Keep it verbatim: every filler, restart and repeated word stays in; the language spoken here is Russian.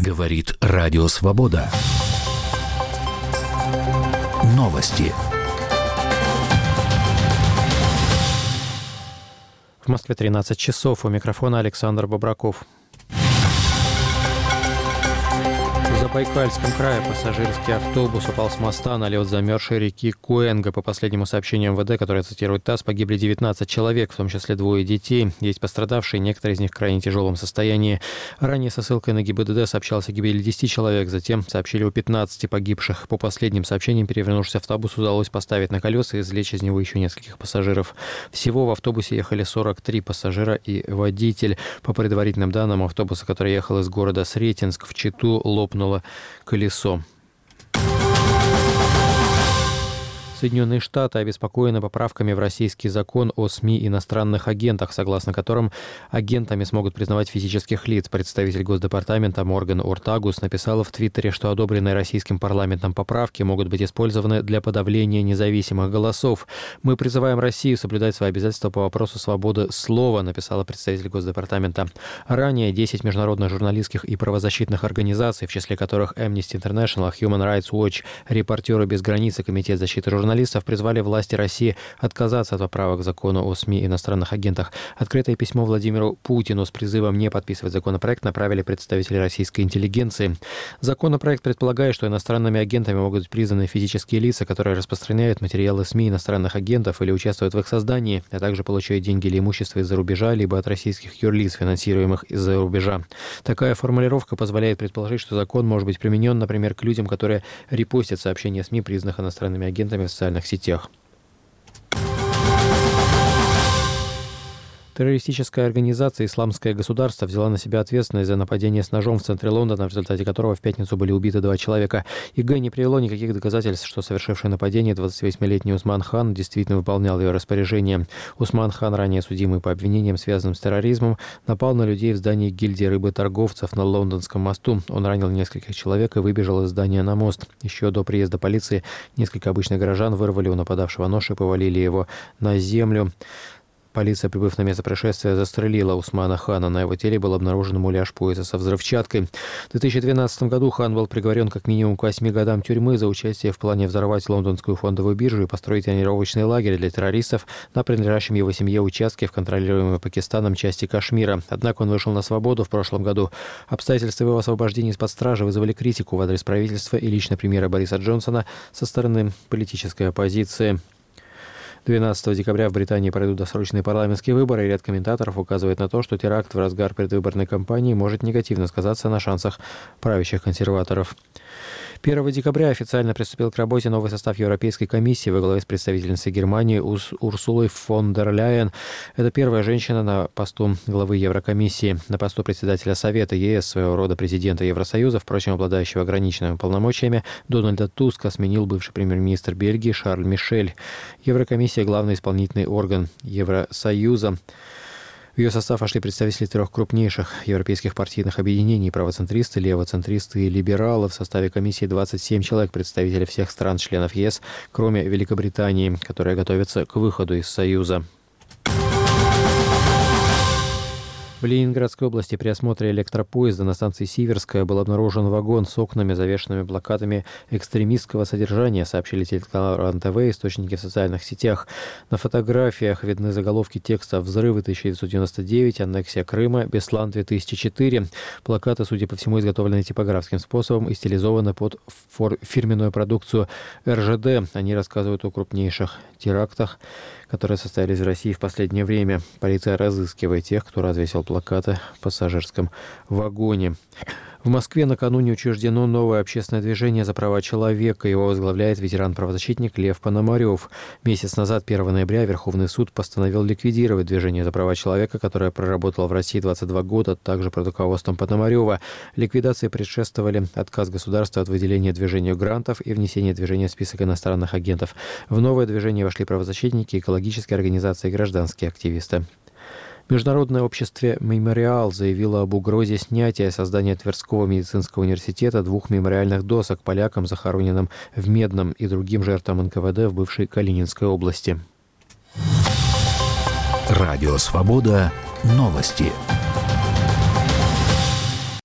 Говорит Радио Свобода. Новости. В Москве тринадцать часов. У микрофона Александр Бобраков. В Забайкальском крае пассажирский автобус упал с моста на лед замерзшей реки Куэнга. По последнему сообщению эм вэ дэ, которое цитирует ТАСС, погибли девятнадцать человек, в том числе двое детей. Есть пострадавшие, некоторые из них в крайне тяжелом состоянии. Ранее со ссылкой на гэ бэ дэ дэ сообщалось о гибели десяти человек, затем сообщили о пятнадцати погибших. По последним сообщениям, перевернувшийся автобус удалось поставить на колеса и извлечь из него еще нескольких пассажиров. Всего в автобусе ехали сорок три пассажира и водитель. По предварительным данным, автобуса, который ехал из города Сретенск в Читу, лопнуло колесо. Соединенные Штаты обеспокоены поправками в российский закон о СМИ и иностранных агентах, согласно которым агентами смогут признавать физических лиц. Представитель Госдепартамента Морган Ортагус написала в Твиттере, что одобренные российским парламентом поправки могут быть использованы для подавления независимых голосов. «Мы призываем Россию соблюдать свои обязательства по вопросу свободы слова», написала представитель Госдепартамента. Ранее десять международных журналистских и правозащитных организаций, в числе которых Amnesty International, Human Rights Watch, Репортеры без границ и Комитет защиты журналистов, Журналистов призвали власти России отказаться от поправок к закону о СМИ и иностранных агентах. Открытое письмо Владимиру Путину с призывом не подписывать законопроект направили представители российской интеллигенции. Законопроект предполагает, что иностранными агентами могут быть признаны физические лица, которые распространяют материалы СМИ иностранных агентов или участвуют в их создании, а также получают деньги или имущество из-за рубежа, либо от российских юрлиц, финансируемых из-за рубежа. Такая формулировка позволяет предположить, что закон может быть применен, например, к людям, которые репостят сообщения СМИ, признанных иностранными агентами в социальных сетях. Террористическая организация «Исламское государство» взяла на себя ответственность за нападение с ножом в центре Лондона, в результате которого в пятницу были убиты два человека. ИГ не привело никаких доказательств, что совершивший нападение двадцативосьмилетний Усман Хан действительно выполнял ее распоряжение. Усман Хан, ранее судимый по обвинениям, связанным с терроризмом, напал на людей в здании гильдии рыботорговцев на Лондонском мосту. Он ранил нескольких человек и выбежал из здания на мост. Еще до приезда полиции несколько обычных горожан вырвали у нападавшего нож и повалили его на землю. Полиция, прибыв на место происшествия, застрелила Усмана Хана. На его теле был обнаружен муляж пояса со взрывчаткой. В две тысячи двенадцатом году Хан был приговорен как минимум к восьми годам тюрьмы за участие в плане взорвать лондонскую фондовую биржу и построить тренировочный лагерь для террористов на принадлежащем его семье участке в контролируемой Пакистаном части Кашмира. Однако он вышел на свободу в прошлом году. Обстоятельства его освобождения из-под стражи вызвали критику в адрес правительства и лично премьера Бориса Джонсона со стороны политической оппозиции. двенадцатого декабря в Британии пройдут досрочные парламентские выборы, и ряд комментаторов указывает на то, что теракт в разгар предвыборной кампании может негативно сказаться на шансах правящих консерваторов. первого декабря официально приступил к работе новый состав Европейской комиссии во главе с представительницей Германии Урсулой фон дер Ляйен. Это первая женщина на посту главы Еврокомиссии. На посту председателя Совета ЕС, своего рода президента Евросоюза, впрочем, обладающего ограниченными полномочиями, Дональда Туска сменил бывший премьер-министр Бельгии Шарль Мишель. Еврокомиссия – главный исполнительный орган Евросоюза. В ее состав вошли представители трех крупнейших европейских партийных объединений: правоцентристы, левоцентристы и либералы. В составе комиссии двадцать семь человек, представители всех стран-членов ЕС, кроме Великобритании, которая готовится к выходу из Союза. В Ленинградской области при осмотре электропоезда на станции Сиверская был обнаружен вагон с окнами, завешенными плакатами экстремистского содержания, сообщили телеканал РЕН-ТВ и источники в социальных сетях. На фотографиях видны заголовки текста «Взрывы тысяча девятьсот девяносто девять», «Аннексия Крыма», «Беслан две тысячи четыре». Плакаты, судя по всему, изготовлены типографским способом и стилизованы под фирменную продукцию эр жэ дэ. Они рассказывают о крупнейших терактах, которые состоялись в России в последнее время. Полиция разыскивает тех, кто развесил плакаты в пассажирском вагоне. В Москве накануне учреждено новое общественное движение за права человека. Его возглавляет ветеран-правозащитник Лев Пономарев. Месяц назад, первого ноября, Верховный суд постановил ликвидировать движение за права человека, которое проработало в России двадцать два года, также под руководством Пономарева. Ликвидации предшествовали отказ государства от выделения движению грантов и внесения движения в список иностранных агентов. В новое движение вошли правозащитники, экологические организации и гражданские активисты. Международное общество «Мемориал» заявило об угрозе снятия создания Тверского медицинского университета двух мемориальных досок полякам, захороненным в Медном, и другим жертвам эн ка вэ дэ в бывшей Калининской области. Радио «Свобода». Новости.